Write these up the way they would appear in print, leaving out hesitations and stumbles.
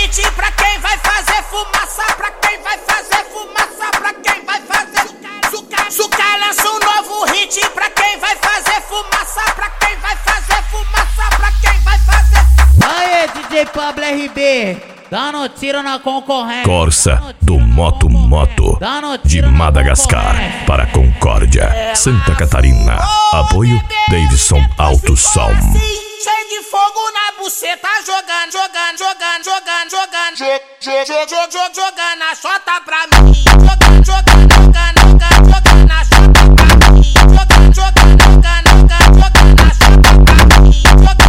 hit pra quem vai fazer fumaça, pra quem vai fazer fumaça, pra quem vai fazer Zuka lança um novo hit pra quem vai fazer fumaça, pra quem vai fazer fumaça, pra quem vai fazer. Aê, DJ Pablo RB, dando tiro na concorrência. Corsa do Moto de Madagascar para Concórdia, Santa Catarina. Apoio Davidson Auto Som. Cheio de fogo na buceta, jogando a chota pra mim. Jogando a chota pra mim. Jogando a chota pra mim. Jogando a chota pra mim.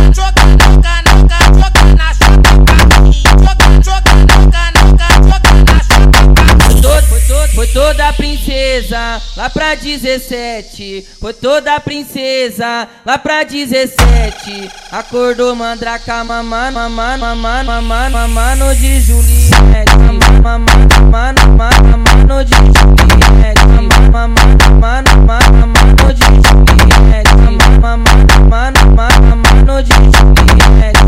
Foi toda a princesa lá pra 17. Foi toda a princesa lá pra 17. Acordou mandraca, mamando de Juliette. Mamando de Juliette. Mamando de Juliette. Mamando de Juliette.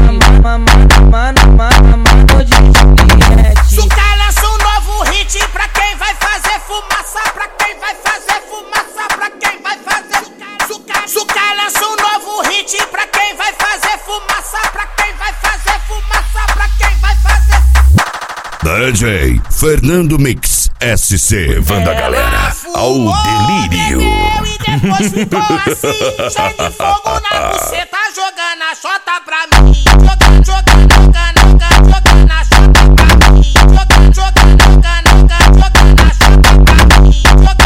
Mamando de Juliette. Zuka lança um novo hit pra quem vai fazer fumaça, pra quem vai fazer fumaça, pra quem vai fazer Zuka lança um novo hit pra quem vai fazer fumaça, pra quem vai fazer fumaça, pra quem vai fazer. DJ Fernando Mix SC, levando a galera ao delírio. E depois ficou assim, cheio de fogo na buceta, jogando a chota pra mim. Jogando a chota pra mim. Jogando a chota pra mim. Jogando a chota pra mim.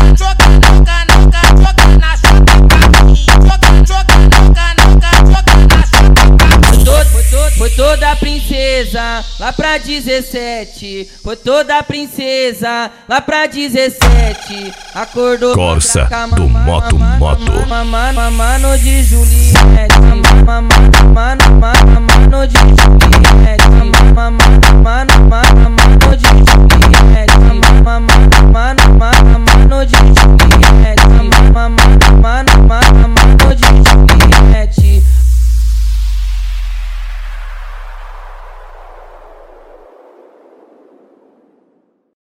Foi toda a princesa lá pra 17. Foi toda a princesa lá pra 17. Acordou Corsa do Moto mamando de Juliette. Mamando de Juliette.